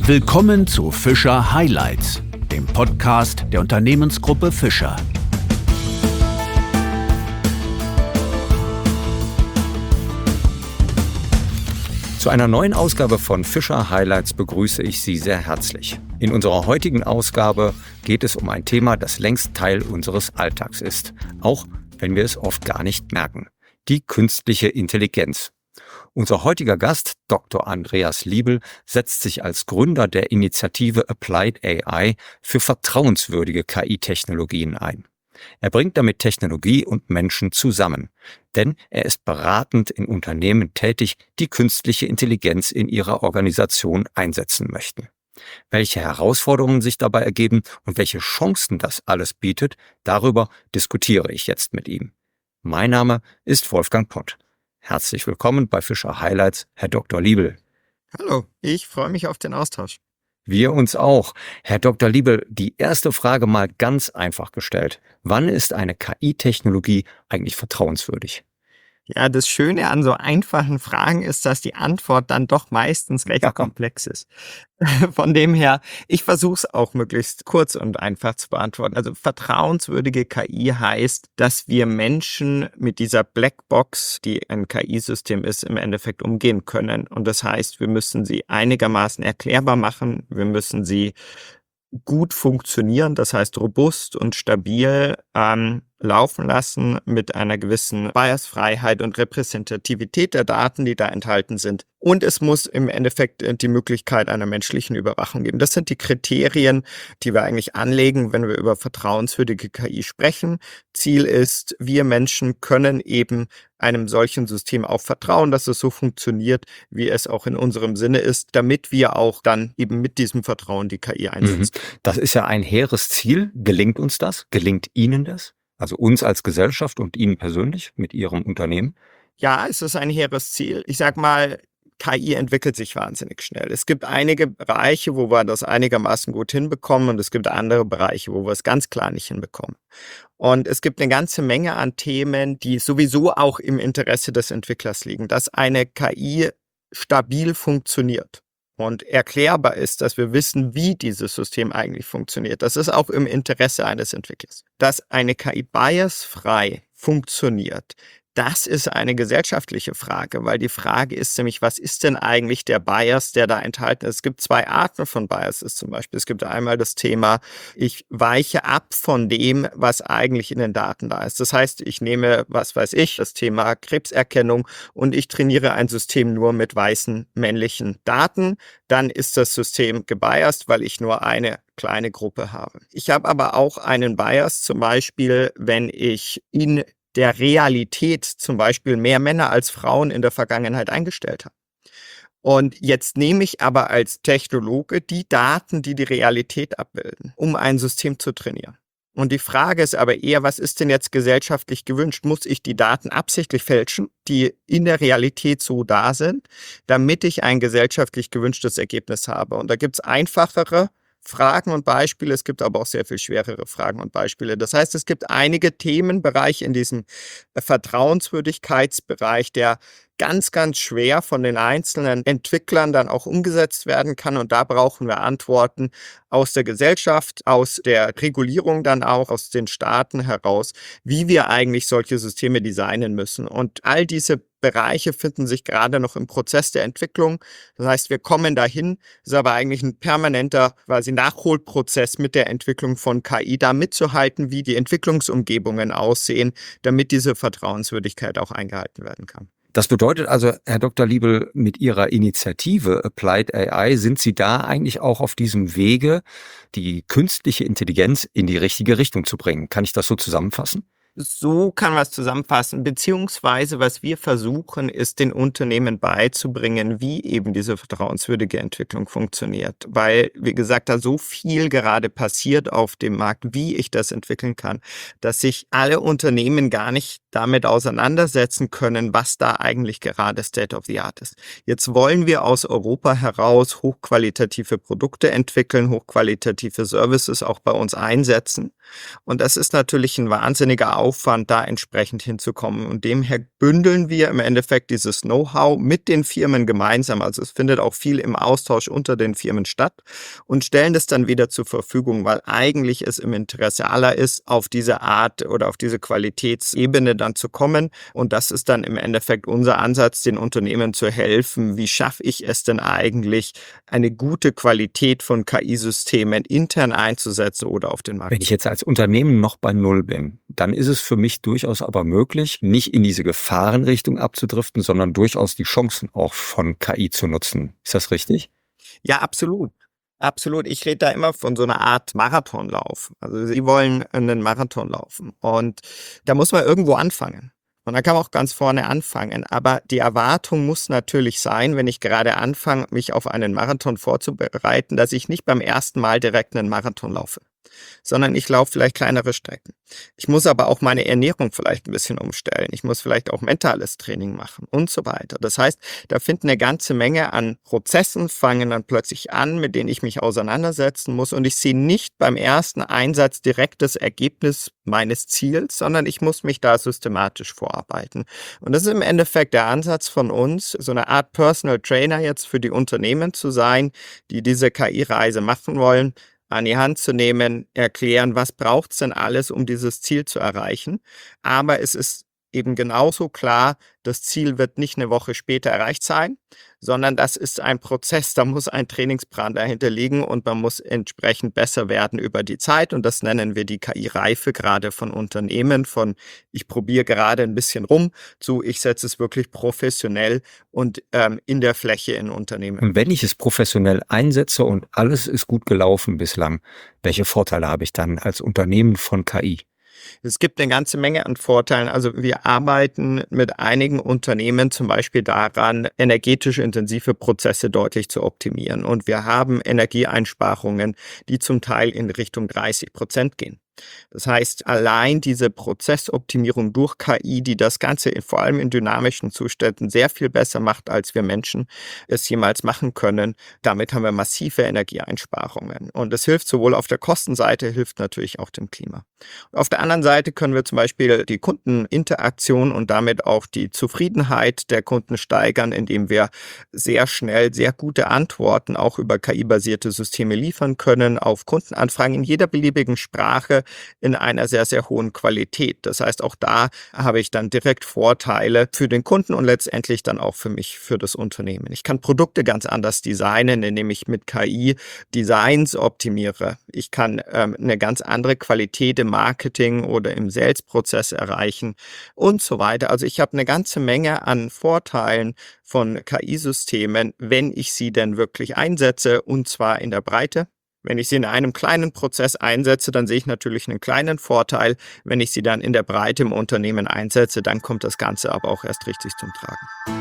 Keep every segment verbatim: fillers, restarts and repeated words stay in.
Willkommen zu Fischer Highlights, dem Podcast der Unternehmensgruppe Fischer. Zu einer neuen Ausgabe von Fischer Highlights begrüße ich Sie sehr herzlich. In unserer heutigen Ausgabe geht es um ein Thema, das längst Teil unseres Alltags ist, auch wenn wir es oft gar nicht merken: die künstliche Intelligenz. Unser heutiger Gast, Doktor Andreas Liebel, setzt sich als Gründer der Initiative Applied A I für vertrauenswürdige K I-Technologien ein. Er bringt damit Technologie und Menschen zusammen, denn er ist beratend in Unternehmen tätig, die künstliche Intelligenz in ihrer Organisation einsetzen möchten. Welche Herausforderungen sich dabei ergeben und welche Chancen das alles bietet, darüber diskutiere ich jetzt mit ihm. Mein Name ist Wolfgang Pott. Herzlich willkommen bei Fischer Highlights, Herr Doktor Liebel. Hallo, ich freue mich auf den Austausch. Wir uns auch. Herr Doktor Liebel, die erste Frage mal ganz einfach gestellt: Wann ist eine K I-Technologie eigentlich vertrauenswürdig? Ja, das Schöne an so einfachen Fragen ist, dass die Antwort dann doch meistens recht ja. komplex ist. Von dem her, ich versuche es auch möglichst kurz und einfach zu beantworten. Also vertrauenswürdige K I heißt, dass wir Menschen mit dieser Blackbox, die ein K I-System ist, im Endeffekt umgehen können. Und das heißt, wir müssen sie einigermaßen erklärbar machen, wir müssen sie gut funktionieren, das heißt robust und stabil ähm, laufen lassen mit einer gewissen Biasfreiheit und Repräsentativität der Daten, die da enthalten sind. Und es muss im Endeffekt die Möglichkeit einer menschlichen Überwachung geben. Das sind die Kriterien, die wir eigentlich anlegen, wenn wir über vertrauenswürdige K I sprechen. Ziel ist, wir Menschen können eben einem solchen System auch vertrauen, dass es so funktioniert, wie es auch in unserem Sinne ist, damit wir auch dann eben mit diesem Vertrauen die K I einsetzen. Das ist ja ein hehres Ziel. Gelingt uns das? Gelingt Ihnen das? Also uns als Gesellschaft und Ihnen persönlich mit Ihrem Unternehmen? Ja, es ist ein hehres Ziel. Ich sag mal, K I entwickelt sich wahnsinnig schnell. Es gibt einige Bereiche, wo wir das einigermaßen gut hinbekommen, und es gibt andere Bereiche, wo wir es ganz klar nicht hinbekommen. Und es gibt eine ganze Menge an Themen, die sowieso auch im Interesse des Entwicklers liegen, dass eine K I stabil funktioniert und erklärbar ist, dass wir wissen, wie dieses System eigentlich funktioniert. Das ist auch im Interesse eines Entwicklers. Dass eine K I biasfrei funktioniert, das ist eine gesellschaftliche Frage, weil die Frage ist nämlich, was ist denn eigentlich der Bias, der da enthalten ist? Es gibt zwei Arten von Biases zum Beispiel. Es gibt einmal das Thema, ich weiche ab von dem, was eigentlich in den Daten da ist. Das heißt, ich nehme, was weiß ich, das Thema Krebserkennung und ich trainiere ein System nur mit weißen männlichen Daten. Dann ist das System gebiased, weil ich nur eine kleine Gruppe habe. Ich habe aber auch einen Bias, zum Beispiel, wenn ich in der Realität zum Beispiel mehr Männer als Frauen in der Vergangenheit eingestellt habe. Und jetzt nehme ich aber als Technologe die Daten, die die Realität abbilden, um ein System zu trainieren. Und die Frage ist aber eher, was ist denn jetzt gesellschaftlich gewünscht? Muss ich die Daten absichtlich fälschen, die in der Realität so da sind, damit ich ein gesellschaftlich gewünschtes Ergebnis habe? Und da gibt es einfachere Fragen und Beispiele, es gibt aber auch sehr viel schwerere Fragen und Beispiele. Das heißt, es gibt einige Themenbereiche in diesem Vertrauenswürdigkeitsbereich, der ganz, ganz schwer von den einzelnen Entwicklern dann auch umgesetzt werden kann. Und da brauchen wir Antworten aus der Gesellschaft, aus der Regulierung dann auch, aus den Staaten heraus, wie wir eigentlich solche Systeme designen müssen. Und all diese Bereiche finden sich gerade noch im Prozess der Entwicklung. Das heißt, wir kommen dahin, ist aber eigentlich ein permanenter quasi Nachholprozess mit der Entwicklung von K I, da mitzuhalten, wie die Entwicklungsumgebungen aussehen, damit diese Vertrauenswürdigkeit auch eingehalten werden kann. Das bedeutet also, Herr Doktor Liebel, mit Ihrer Initiative Applied A I sind Sie da eigentlich auch auf diesem Wege, die künstliche Intelligenz in die richtige Richtung zu bringen. Kann ich das so zusammenfassen? So kann man es zusammenfassen, beziehungsweise was wir versuchen, ist den Unternehmen beizubringen, wie eben diese vertrauenswürdige Entwicklung funktioniert. Weil, wie gesagt, da so viel gerade passiert auf dem Markt, wie ich das entwickeln kann, dass sich alle Unternehmen gar nicht damit auseinandersetzen können, was da eigentlich gerade State of the Art ist. Jetzt wollen wir aus Europa heraus hochqualitative Produkte entwickeln, hochqualitative Services auch bei uns einsetzen. Und das ist natürlich ein wahnsinniger Aufwand, da entsprechend hinzukommen. Und demher bündeln wir im Endeffekt dieses Know-how mit den Firmen gemeinsam. Also es findet auch viel im Austausch unter den Firmen statt und stellen das dann wieder zur Verfügung, weil eigentlich es im Interesse aller ist, auf diese Art oder auf diese Qualitätsebene dann zu kommen. Und das ist dann im Endeffekt unser Ansatz, den Unternehmen zu helfen. Wie schaffe ich es denn eigentlich, eine gute Qualität von K I-Systemen intern einzusetzen oder auf den Markt? Wenn ich jetzt als Unternehmen noch bei Null bin, dann ist es für mich durchaus aber möglich, nicht in diese Gefahrenrichtung abzudriften, sondern durchaus die Chancen auch von K I zu nutzen. Ist das richtig? Ja, absolut. Absolut. Ich rede da immer von so einer Art Marathonlauf. Also Sie wollen einen Marathon laufen und da muss man irgendwo anfangen. Und da kann man auch ganz vorne anfangen. Aber die Erwartung muss natürlich sein, wenn ich gerade anfange, mich auf einen Marathon vorzubereiten, dass ich nicht beim ersten Mal direkt einen Marathon laufe, sondern ich laufe vielleicht kleinere Strecken. Ich muss aber auch meine Ernährung vielleicht ein bisschen umstellen. Ich muss vielleicht auch mentales Training machen und so weiter. Das heißt, da finden eine ganze Menge an Prozessen, fangen dann plötzlich an, mit denen ich mich auseinandersetzen muss. Und ich sehe nicht beim ersten Einsatz direkt das Ergebnis meines Ziels, sondern ich muss mich da systematisch vorarbeiten. Und das ist im Endeffekt der Ansatz von uns, so eine Art Personal Trainer jetzt für die Unternehmen zu sein, die diese K I-Reise machen wollen, an die Hand zu nehmen, erklären, was braucht es denn alles, um dieses Ziel zu erreichen. Aber es ist eben genauso klar, das Ziel wird nicht eine Woche später erreicht sein, sondern das ist ein Prozess, da muss ein Trainingsplan dahinter liegen und man muss entsprechend besser werden über die Zeit und das nennen wir die K I-Reife gerade von Unternehmen, von ich probiere gerade ein bisschen rum zu ich setze es wirklich professionell und ähm, in der Fläche in Unternehmen. Und wenn ich es professionell einsetze und alles ist gut gelaufen bislang, welche Vorteile habe ich dann als Unternehmen von K I? Es gibt eine ganze Menge an Vorteilen. Also wir arbeiten mit einigen Unternehmen zum Beispiel daran, energetisch intensive Prozesse deutlich zu optimieren. Und wir haben Energieeinsparungen, die zum Teil in Richtung dreißig Prozent gehen. Das heißt, allein diese Prozessoptimierung durch K I, die das Ganze vor allem in dynamischen Zuständen sehr viel besser macht, als wir Menschen es jemals machen können, damit haben wir massive Energieeinsparungen. Und das hilft sowohl auf der Kostenseite, hilft natürlich auch dem Klima. Auf der anderen Seite können wir zum Beispiel die Kundeninteraktion und damit auch die Zufriedenheit der Kunden steigern, indem wir sehr schnell sehr gute Antworten auch über K I-basierte Systeme liefern können auf Kundenanfragen in jeder beliebigen Sprache in einer sehr, sehr hohen Qualität. Das heißt, auch da habe ich dann direkt Vorteile für den Kunden und letztendlich dann auch für mich, für das Unternehmen. Ich kann Produkte ganz anders designen, indem ich mit K I Designs optimiere. Ich kann ähm, eine ganz andere Qualität im Marketing oder im Sales-Prozess erreichen und so weiter. Also ich habe eine ganze Menge an Vorteilen von K I-Systemen, wenn ich sie denn wirklich einsetze und zwar in der Breite. Wenn ich sie in einem kleinen Prozess einsetze, dann sehe ich natürlich einen kleinen Vorteil. Wenn ich sie dann in der Breite im Unternehmen einsetze, dann kommt das Ganze aber auch erst richtig zum Tragen.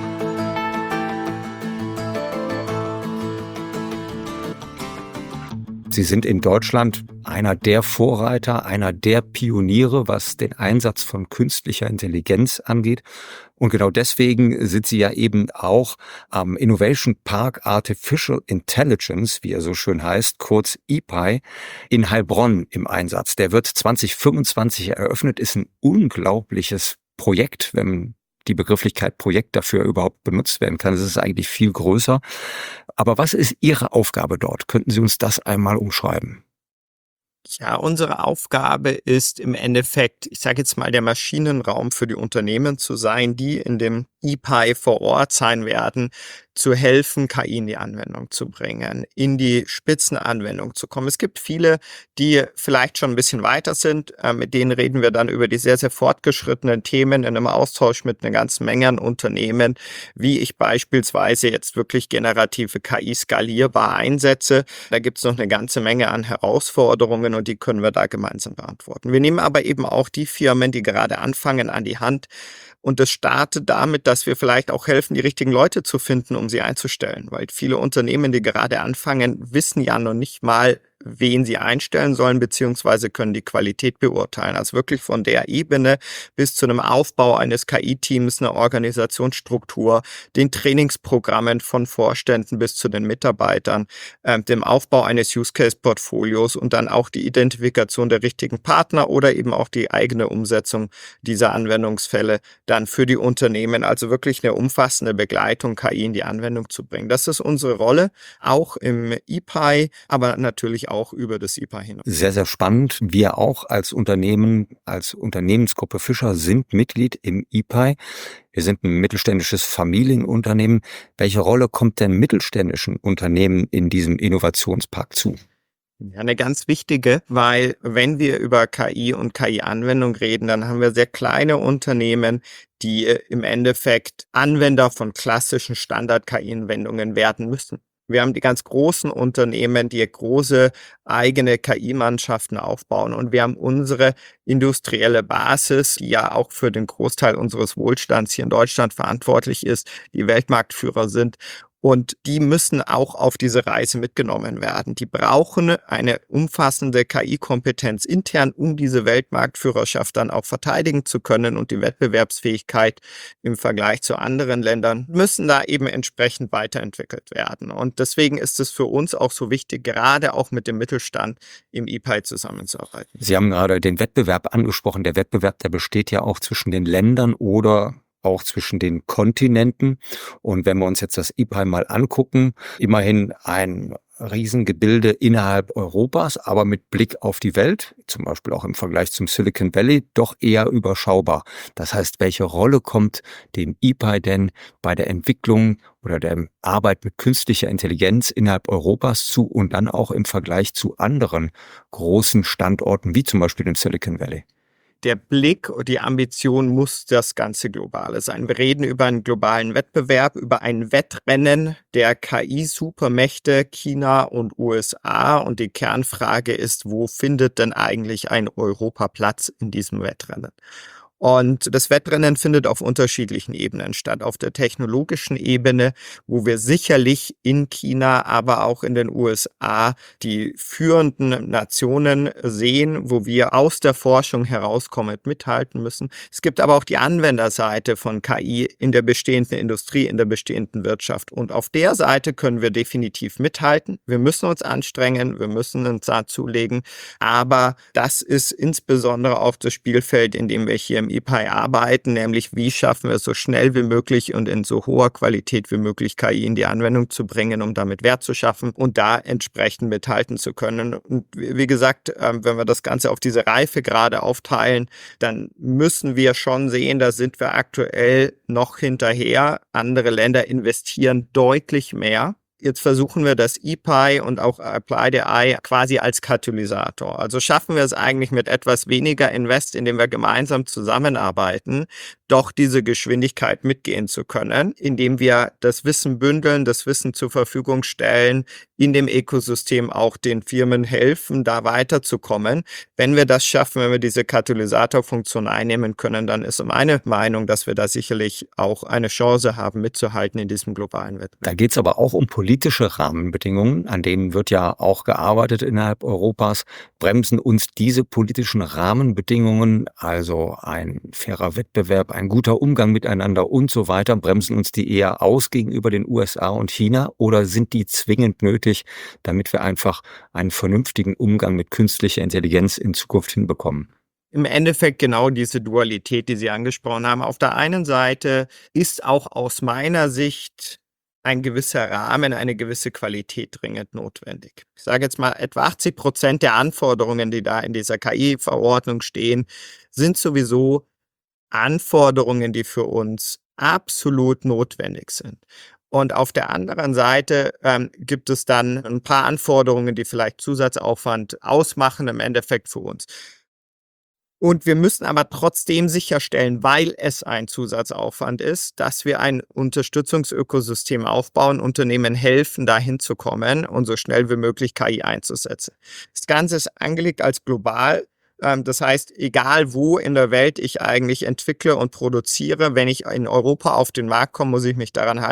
Sie sind in Deutschland einer der Vorreiter, einer der Pioniere, was den Einsatz von künstlicher Intelligenz angeht. Und genau deswegen sind Sie ja eben auch am Innovation Park Artificial Intelligence, wie er so schön heißt, kurz I P I, in Heilbronn im Einsatz. Der wird zwanzig fünfundzwanzig eröffnet, ist ein unglaubliches Projekt, wenn die Begrifflichkeit Projekt dafür überhaupt benutzt werden kann. Es ist eigentlich viel größer. Aber was ist Ihre Aufgabe dort? Könnten Sie uns das einmal umschreiben? Ja, unsere Aufgabe ist im Endeffekt, ich sage jetzt mal, der Maschinenraum für die Unternehmen zu sein, die in dem I P I vor Ort sein werden, zu helfen, K I in die Anwendung zu bringen, in die Spitzenanwendung zu kommen. Es gibt viele, die vielleicht schon ein bisschen weiter sind. Äh, mit denen reden wir dann über die sehr, sehr fortgeschrittenen Themen in einem Austausch mit einer ganzen Menge an Unternehmen, wie ich beispielsweise jetzt wirklich generative K I skalierbar einsetze. Da gibt es noch eine ganze Menge an Herausforderungen und die können wir da gemeinsam beantworten. Wir nehmen aber eben auch die Firmen, die gerade anfangen, an die Hand. Und das startet damit, dass wir vielleicht auch helfen, die richtigen Leute zu finden, um sie einzustellen. Weil viele Unternehmen, die gerade anfangen, wissen ja noch nicht mal, wen sie einstellen sollen, beziehungsweise können die Qualität beurteilen. Also wirklich von der Ebene bis zu einem Aufbau eines K I-Teams, einer Organisationsstruktur, den Trainingsprogrammen von Vorständen bis zu den Mitarbeitern, äh, dem Aufbau eines Use-Case-Portfolios und dann auch die Identifikation der richtigen Partner oder eben auch die eigene Umsetzung dieser Anwendungsfälle dann für die Unternehmen. Also wirklich eine umfassende Begleitung, K I in die Anwendung zu bringen. Das ist unsere Rolle, auch im I P A I, aber natürlich auch über das I P A I hinaus. Sehr, sehr spannend. Wir auch als Unternehmen, als Unternehmensgruppe Fischer sind Mitglied im I P A I. Wir sind ein mittelständisches Familienunternehmen. Welche Rolle kommt denn mittelständischen Unternehmen in diesem Innovationspark zu? Ja, eine ganz wichtige, weil wenn wir über K I und K I-Anwendung reden, dann haben wir sehr kleine Unternehmen, die im Endeffekt Anwender von klassischen Standard-K I-Anwendungen werden müssen. Wir haben die ganz großen Unternehmen, die große eigene K I-Mannschaften aufbauen. Und wir haben unsere industrielle Basis, die ja auch für den Großteil unseres Wohlstands hier in Deutschland verantwortlich ist, die Weltmarktführer sind. Und die müssen auch auf diese Reise mitgenommen werden. Die brauchen eine umfassende K I-Kompetenz intern, um diese Weltmarktführerschaft dann auch verteidigen zu können. Und die Wettbewerbsfähigkeit im Vergleich zu anderen Ländern müssen da eben entsprechend weiterentwickelt werden. Und deswegen ist es für uns auch so wichtig, gerade auch mit dem Mittelstand im I P A I zusammenzuarbeiten. Sie haben gerade den Wettbewerb angesprochen. Der Wettbewerb, der besteht ja auch zwischen den Ländern oder auch zwischen den Kontinenten. Und wenn wir uns jetzt das I P A I mal angucken, immerhin ein Riesengebilde innerhalb Europas, aber mit Blick auf die Welt, zum Beispiel auch im Vergleich zum Silicon Valley, doch eher überschaubar. Das heißt, welche Rolle kommt dem I P A I denn bei der Entwicklung oder der Arbeit mit künstlicher Intelligenz innerhalb Europas zu und dann auch im Vergleich zu anderen großen Standorten, wie zum Beispiel dem Silicon Valley? Der Blick und die Ambition muss das ganze Globale sein. Wir reden über einen globalen Wettbewerb, über ein Wettrennen der K I-Supermächte China und U S A. Und die Kernfrage ist, wo findet denn eigentlich ein Europa Platz in diesem Wettrennen? Und das Wettrennen findet auf unterschiedlichen Ebenen statt. Auf der technologischen Ebene, wo wir sicherlich in China, aber auch in den U S A die führenden Nationen sehen, wo wir aus der Forschung herauskommend mithalten müssen. Es gibt aber auch die Anwenderseite von K I in der bestehenden Industrie, in der bestehenden Wirtschaft. Und auf der Seite können wir definitiv mithalten. Wir müssen uns anstrengen, wir müssen uns dazulegen. Aber das ist insbesondere auch das Spielfeld, in dem wir hier im I P A I arbeiten, nämlich wie schaffen wir es so schnell wie möglich und in so hoher Qualität wie möglich K I in die Anwendung zu bringen, um damit Wert zu schaffen und da entsprechend mithalten zu können. Und wie gesagt, wenn wir das Ganze auf diese Reifegrade aufteilen, dann müssen wir schon sehen, da sind wir aktuell noch hinterher. Andere Länder investieren deutlich mehr. Jetzt versuchen wir das I P A I und auch Applied A I quasi als Katalysator. Also schaffen wir es eigentlich mit etwas weniger Invest, indem wir gemeinsam zusammenarbeiten, doch diese Geschwindigkeit mitgehen zu können, indem wir das Wissen bündeln, das Wissen zur Verfügung stellen, in dem Ökosystem auch den Firmen helfen, da weiterzukommen. Wenn wir das schaffen, wenn wir diese Katalysatorfunktion einnehmen können, dann ist meine Meinung, dass wir da sicherlich auch eine Chance haben, mitzuhalten in diesem globalen Wettbewerb. Da geht es aber auch um politische Rahmenbedingungen, an denen wird ja auch gearbeitet innerhalb Europas. Bremsen uns diese politischen Rahmenbedingungen, also ein fairer Wettbewerb, ein guter Umgang miteinander und so weiter, bremsen uns die eher aus gegenüber den U S A und China oder sind die zwingend nötig, damit wir einfach einen vernünftigen Umgang mit künstlicher Intelligenz in Zukunft hinbekommen? Im Endeffekt genau diese Dualität, die Sie angesprochen haben. Auf der einen Seite ist auch aus meiner Sicht ein gewisser Rahmen, eine gewisse Qualität dringend notwendig. Ich sage jetzt mal, etwa achtzig Prozent der Anforderungen, die da in dieser K I-Verordnung stehen, sind sowieso Anforderungen, die für uns absolut notwendig sind. Und auf der anderen Seite ähm, gibt es dann ein paar Anforderungen, die vielleicht Zusatzaufwand ausmachen im Endeffekt für uns. Und wir müssen aber trotzdem sicherstellen, weil es ein Zusatzaufwand ist, dass wir ein Unterstützungsökosystem aufbauen, Unternehmen helfen, dahin zu kommen und so schnell wie möglich K I einzusetzen. Das Ganze ist angelegt als global. Das heißt, egal wo in der Welt ich eigentlich entwickle und produziere, wenn ich in Europa auf den Markt komme, muss ich mich daran halten.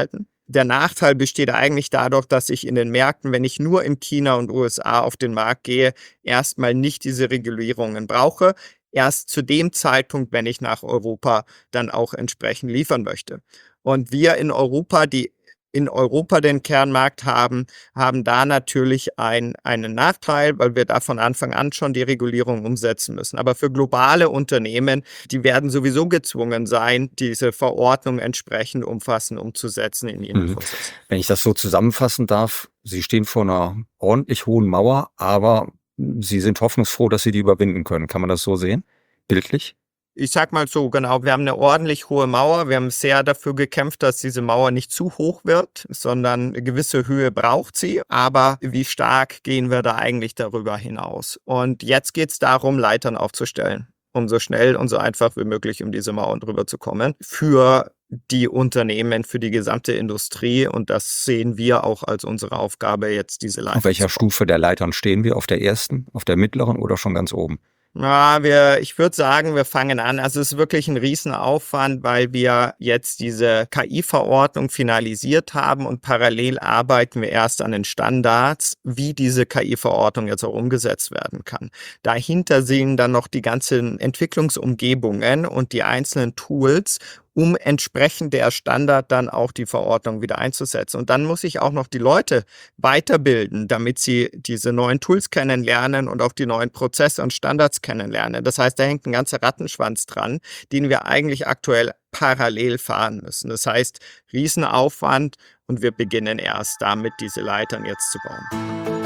Der Nachteil besteht eigentlich dadurch, dass ich in den Märkten, wenn ich nur in China und U S A auf den Markt gehe, erstmal nicht diese Regulierungen brauche. Erst zu dem Zeitpunkt, wenn ich nach Europa dann auch entsprechend liefern möchte. Und wir in Europa, die in Europa den Kernmarkt haben, haben da natürlich ein, einen Nachteil, weil wir da von Anfang an schon die Regulierung umsetzen müssen. Aber für globale Unternehmen, die werden sowieso gezwungen sein, diese Verordnung entsprechend umfassend umzusetzen in ihren Mhm. Prozess. Wenn ich das so zusammenfassen darf, Sie stehen vor einer ordentlich hohen Mauer, aber Sie sind hoffnungsfroh, dass Sie die überwinden können. Kann man das so sehen? Bildlich? Ich sag mal so, genau, wir haben eine ordentlich hohe Mauer. Wir haben sehr dafür gekämpft, dass diese Mauer nicht zu hoch wird, sondern eine gewisse Höhe braucht sie. Aber wie stark gehen wir da eigentlich darüber hinaus? Und jetzt geht es darum, Leitern aufzustellen, um so schnell und so einfach wie möglich um diese Mauern drüber zu kommen. Für die Unternehmen, für die gesamte Industrie. Und das sehen wir auch als unsere Aufgabe, jetzt diese Leitern. Auf welcher Stufe der Leitern stehen wir? Auf der ersten, auf der mittleren oder schon ganz oben? Ja, wir, ich würde sagen, wir fangen an. Also es ist wirklich ein Riesenaufwand, weil wir jetzt diese K I-Verordnung finalisiert haben und parallel arbeiten wir erst an den Standards, wie diese K I-Verordnung jetzt auch umgesetzt werden kann. Dahinter sehen dann noch die ganzen Entwicklungsumgebungen und die einzelnen Tools, um entsprechend der Standard dann auch die Verordnung wieder einzusetzen. Und dann muss ich auch noch die Leute weiterbilden, damit sie diese neuen Tools kennenlernen und auch die neuen Prozesse und Standards kennenlernen. Das heißt, da hängt ein ganzer Rattenschwanz dran, den wir eigentlich aktuell parallel fahren müssen. Das heißt, Riesenaufwand und wir beginnen erst damit, diese Leitern jetzt zu bauen.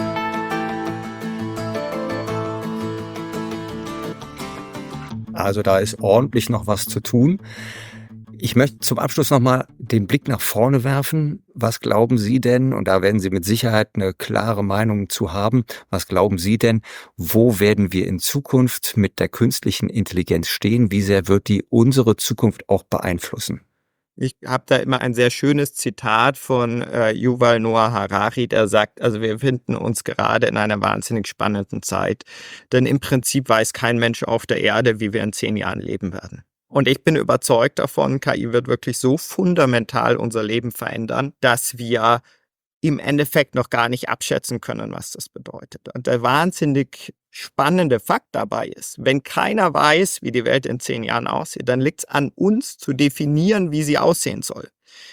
Also da ist ordentlich noch was zu tun. Ich möchte zum Abschluss nochmal den Blick nach vorne werfen. Was glauben Sie denn, und da werden Sie mit Sicherheit eine klare Meinung zu haben, was glauben Sie denn, wo werden wir in Zukunft mit der künstlichen Intelligenz stehen? Wie sehr wird die unsere Zukunft auch beeinflussen? Ich habe da immer ein sehr schönes Zitat von äh, Yuval Noah Harari, der sagt, also wir befinden uns gerade in einer wahnsinnig spannenden Zeit, denn im Prinzip weiß kein Mensch auf der Erde, wie wir in zehn Jahren leben werden. Und ich bin überzeugt davon, K I wird wirklich so fundamental unser Leben verändern, dass wir im Endeffekt noch gar nicht abschätzen können, was das bedeutet. Und der wahnsinnig spannende Fakt dabei ist, wenn keiner weiß, wie die Welt in zehn Jahren aussieht, dann liegt es an uns zu definieren, wie sie aussehen soll.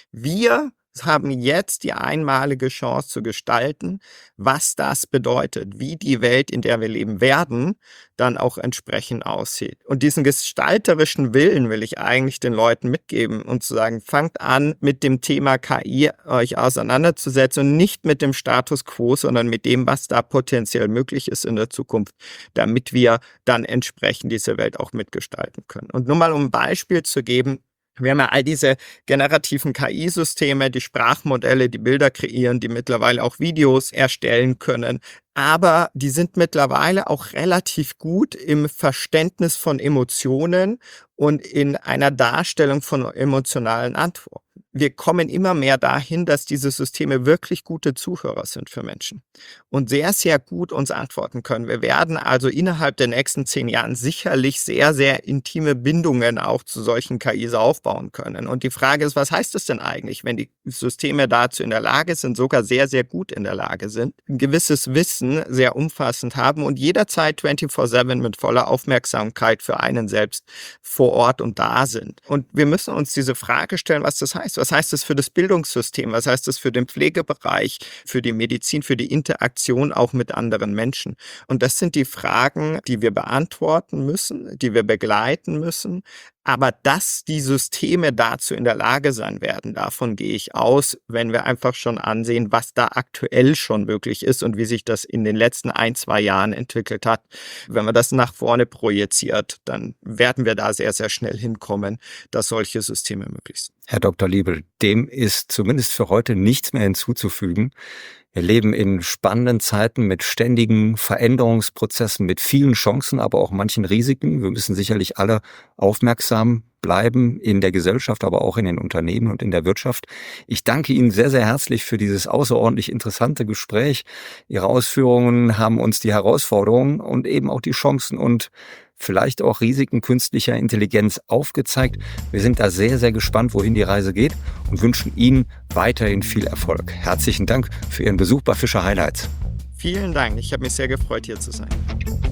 Wir haben jetzt die einmalige Chance zu gestalten, was das bedeutet, wie die Welt, in der wir leben werden, dann auch entsprechend aussieht. Und diesen gestalterischen Willen will ich eigentlich den Leuten mitgeben und zu sagen, fangt an, mit dem Thema K I euch auseinanderzusetzen und nicht mit dem Status quo, sondern mit dem, was da potenziell möglich ist in der Zukunft, damit wir dann entsprechend diese Welt auch mitgestalten können. Und nur mal um ein Beispiel zu geben, wir haben ja all diese generativen K I-Systeme, die Sprachmodelle, die Bilder kreieren, die mittlerweile auch Videos erstellen können. Aber die sind mittlerweile auch relativ gut im Verständnis von Emotionen und in einer Darstellung von emotionalen Antworten. Wir kommen immer mehr dahin, dass diese Systeme wirklich gute Zuhörer sind für Menschen und sehr, sehr gut uns antworten können. Wir werden also innerhalb der nächsten zehn Jahren sicherlich sehr, sehr intime Bindungen auch zu solchen K Is aufbauen können. Und die Frage ist, was heißt das denn eigentlich, wenn die Systeme dazu in der Lage sind, sogar sehr, sehr gut in der Lage sind, ein gewisses Wissen sehr umfassend haben und jederzeit vierundzwanzig sieben mit voller Aufmerksamkeit für einen selbst vor Ort und da sind. Und wir müssen uns diese Frage stellen, was das heißt. Was heißt das für das Bildungssystem? Was heißt das für den Pflegebereich, für die Medizin, für die Interaktion auch mit anderen Menschen? Und das sind die Fragen, die wir beantworten müssen, die wir begleiten müssen. Aber dass die Systeme dazu in der Lage sein werden, davon gehe ich aus, wenn wir einfach schon ansehen, was da aktuell schon möglich ist und wie sich das in den letzten ein, zwei Jahren entwickelt hat. Wenn man das nach vorne projiziert, dann werden wir da sehr, sehr schnell hinkommen, dass solche Systeme möglich sind. Herr Doktor Liebel, dem ist zumindest für heute nichts mehr hinzuzufügen. Wir leben in spannenden Zeiten mit ständigen Veränderungsprozessen, mit vielen Chancen, aber auch manchen Risiken. Wir müssen sicherlich alle aufmerksam bleiben in der Gesellschaft, aber auch in den Unternehmen und in der Wirtschaft. Ich danke Ihnen sehr, sehr herzlich für dieses außerordentlich interessante Gespräch. Ihre Ausführungen haben uns die Herausforderungen und eben auch die Chancen und vielleicht auch Risiken künstlicher Intelligenz aufgezeigt. Wir sind da sehr, sehr gespannt, wohin die Reise geht und wünschen Ihnen weiterhin viel Erfolg. Herzlichen Dank für Ihren Besuch bei Fischer Highlights. Vielen Dank. Ich habe mich sehr gefreut, hier zu sein.